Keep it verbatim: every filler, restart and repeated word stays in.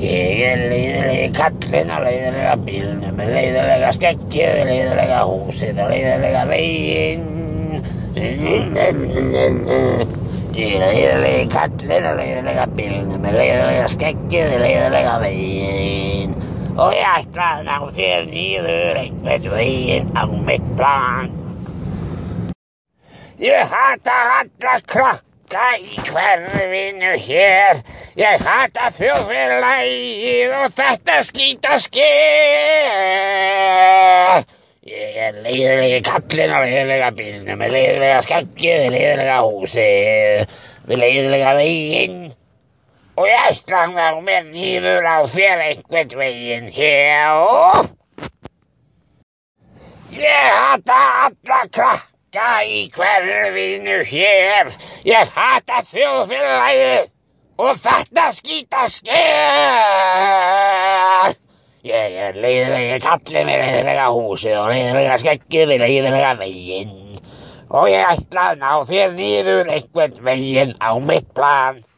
Ég er leiðilegi kallinn á leiðilega bílnum, með leiðilega skeggið, leiðilega húsið og leiðilega veginn. Ég er leiðilegi kallinn á leiðilega bílnum, með leiðilega skeggið, leiðilega veginn. Og ég ætla að ná þér niður einhvern veginn á mitt plan. Ég hata alla krakka í hverfinu hér. Ég hata þjóðfélagið og þetta skítaskeið. Ég er leiðilegi kallinn á leiðilega bílnum, með leiðilega skeggið, leiðilega húsið, með leiðilega veginn. Og ég ætla að ná mér niður á þér einhvern veginn hér. Ég hata alla krakka í hverfinu hér. Ég hata þjóðfélagið og þetta skítaskeið. Ég er leiðilegi kallinn með leiðilega húsið og leiðilega skeggið með leiðilega veginn. Og ég ætla að ná þér niður einhvern veginn á mitt plan.